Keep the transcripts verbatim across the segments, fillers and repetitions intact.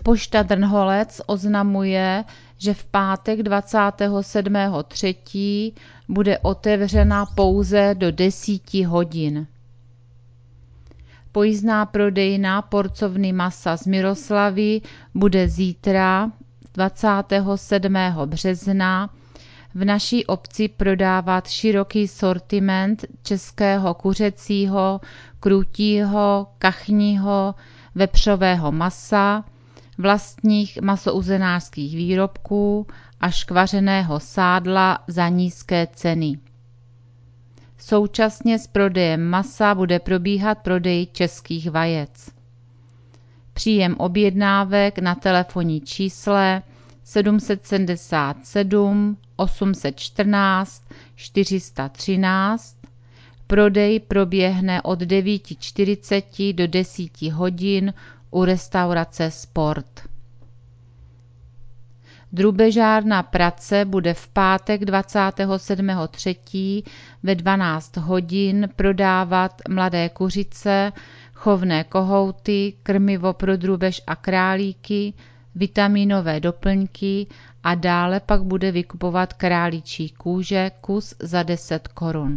Pošta Drnholec oznamuje, že v pátek dvacátého sedmého třetího bude otevřena pouze do deseti hodin. Pojízdná prodejna porcovny masa z Miroslavy bude zítra dvacátého sedmého března v naší obci prodávat široký sortiment českého kuřecího, krůtího, kachního, vepřového masa, vlastních masouzenářských výrobků a škvařeného sádla za nízké ceny. Současně s prodejem masa bude probíhat prodej českých vajec. Příjem objednávek na telefonní čísle sedm set sedmdesát sedm osm set čtrnáct čtyři sta třináct. Prodej proběhne od devět čtyřicet do deset hodin u restaurace Sport. Drubežárna Prace bude v pátek dvacátého sedmého třetího ve dvanáct hodin prodávat mladé kuřice, chovné kohouty, krmivo pro drůbež a králíky, vitaminové doplňky a dále pak bude vykupovat králičí kůže kus za deset korun.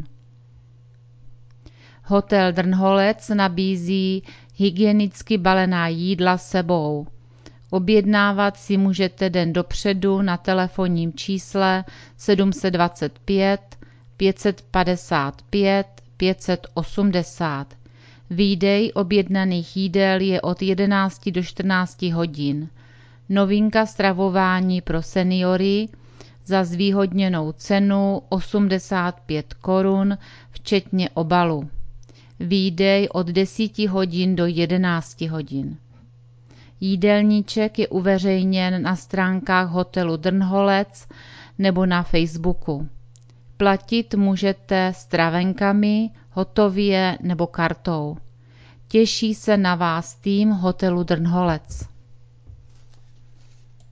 Hotel Drnholec nabízí hygienicky balená jídla sebou. Objednávat si můžete den dopředu na telefonním čísle sedm set dvacet pět pět set padesát pět pět set osmdesát. Výdej objednaných jídel je od jedenácti do čtrnácti hodin. Novinka stravování pro seniory za zvýhodněnou cenu osmdesát pět korun včetně obalu. Výdej od deseti hodin do jedenácti hodin. Jídelníček je uveřejněn na stránkách hotelu Drnholec nebo na Facebooku. Platit můžete stravenkami, hotově nebo kartou. Těší se na vás tým hotelu Drnholec.